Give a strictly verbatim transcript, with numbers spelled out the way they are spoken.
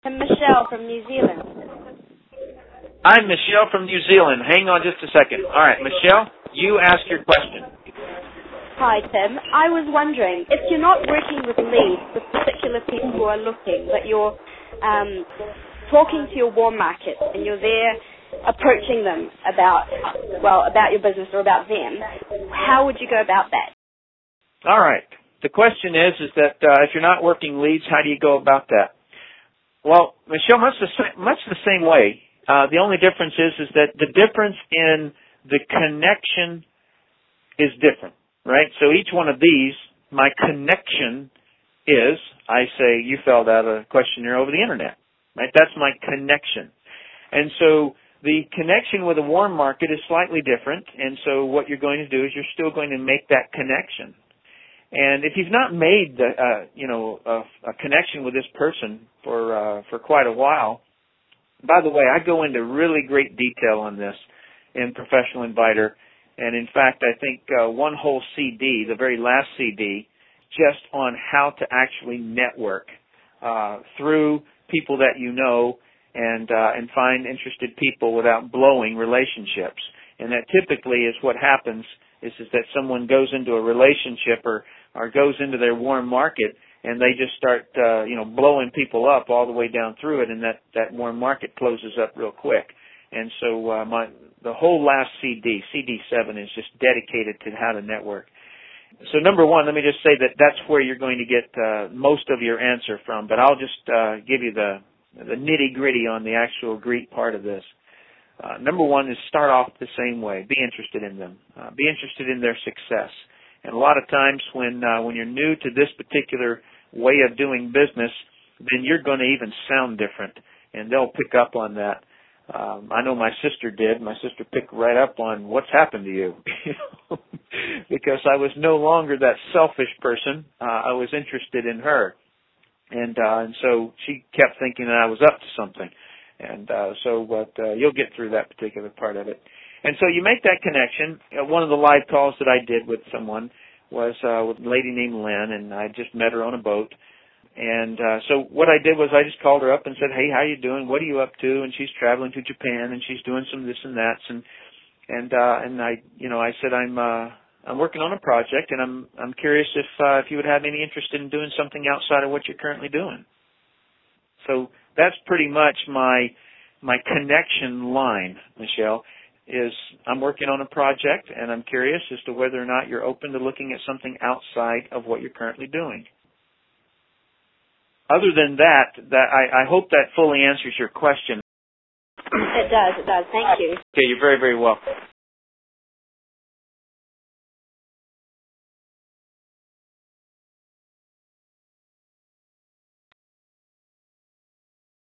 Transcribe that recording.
I'm Michelle from New Zealand. I'm Michelle from New Zealand. Hang on just a second. All right, Michelle, you ask your question. Hi, Tim. I was wondering, if you're not working with leads, with particular people who are looking, but you're um, talking to your warm market and you're there approaching them about, well, about your business or about them, how would you go about that? All right. The question is, is that uh, if you're not working leads, how do you go about that? Well, Michelle, much the same, much the same way. Uh, the only difference is, is that the difference in the connection is different, right? So each one of these, my connection is, I say, you filled out a questionnaire over the internet, right? That's my connection. And so the connection with a warm market is slightly different, and so what you're going to do is you're still going to make that connection. And if you've not made the, uh, you know, a, a connection with this person for uh, for quite a while, by the way, I go into really great detail on this in Professional Inviter, and in fact, I think uh, one whole C D, the very last C D, just on how to actually network uh, through people that you know and uh, and find interested people without blowing relationships. And that typically is what happens is, is that someone goes into a relationship or or goes into their warm market and they just start, uh, you know, blowing people up all the way down through it, and that, that warm market closes up real quick. And so uh, my the whole last C D, C D seven, is just dedicated to how to network. So number one, let me just say that that's where you're going to get uh, most of your answer from, but I'll just uh, give you the, the nitty-gritty on the actual Greek part of this. Uh, number one is start off the same way. Be interested in them. Uh, be interested in their success. And a lot of times when uh, when you're new to this particular way of doing business, then you're going to even sound different, and they'll pick up on that. Um, I know my sister did. My sister picked right up on what's happened to you, because I was no longer that selfish person. Uh, I was interested in her, and uh, and so she kept thinking that I was up to something. And uh, so, but uh, you'll get through that particular part of it. And so you make that connection. Uh, one of the live calls that I did with someone was uh, with a lady named Lynn, and I just met her on a boat. And uh, so what I did was I just called her up and said, "Hey, how you doing? What are you up to?" And she's traveling to Japan, and she's doing some this and that. And and uh, and I, you know, I said I'm uh, I'm working on a project, and I'm I'm curious if uh, if you would have any interest in doing something outside of what you're currently doing. So that's pretty much my my connection line, Michelle, is I'm working on a project, and I'm curious as to whether or not you're open to looking at something outside of what you're currently doing. Other than that, that I, I hope that fully answers your question. It does, it does. Thank you. Okay, you're very, very welcome.